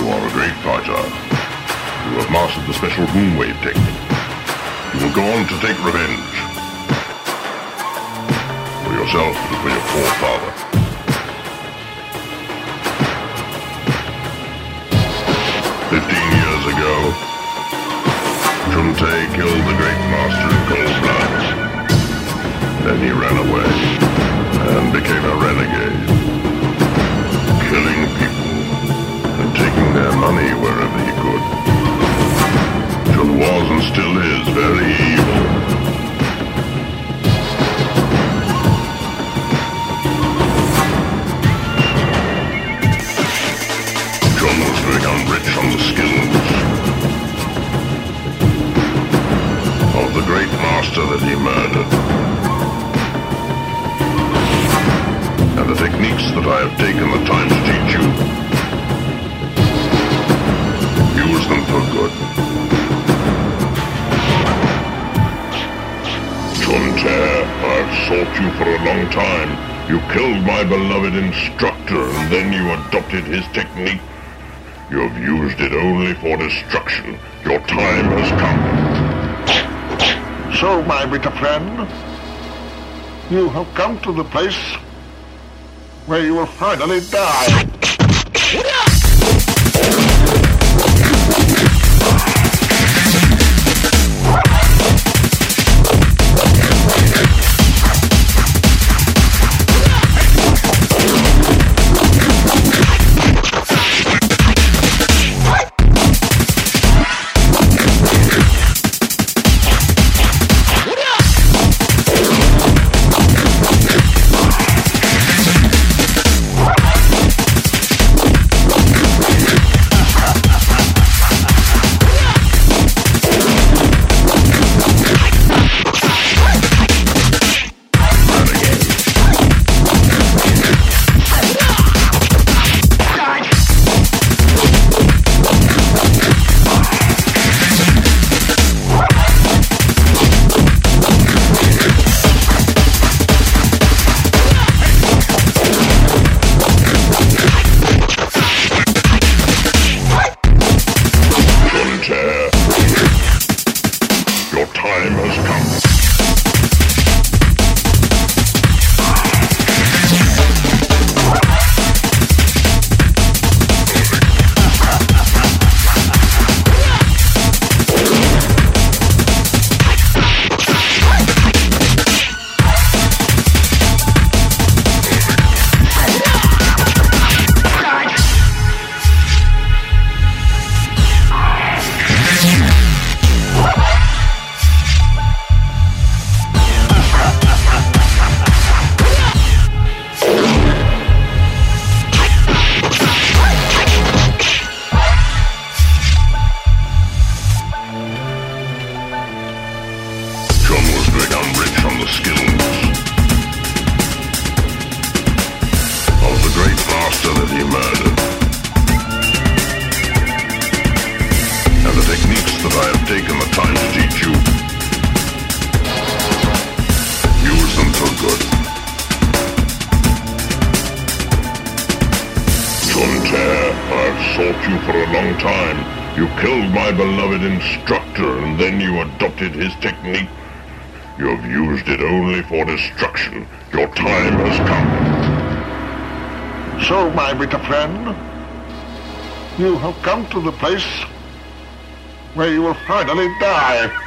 You are a great fighter. You have mastered the special Moonwave technique. You will go on to take revenge. For yourself and for your poor father. 15 years ago, Chun Te killed the great master in cold blood. Then he ran away and became a renegade, killing people and taking their money wherever he could. Chun was and still is very evil. Chun was to become rich on the skills of the great master that he murdered. And the techniques that I have taken the time to teach you, use them for good. Chun Te, I've sought you for a long time. You killed my beloved instructor, and then you adopted his technique. You have used it only for destruction. Your time has come. So, my bitter friend, you have come to the place where you will finally die. Your time has come. Taken the time to teach you. Use them for good. Chun Te, I've sought you for a long time. You killed my beloved instructor, and then you adopted his technique. You have used it only for destruction. Your time has come. So, my bitter friend, you have come to the place where you will finally die.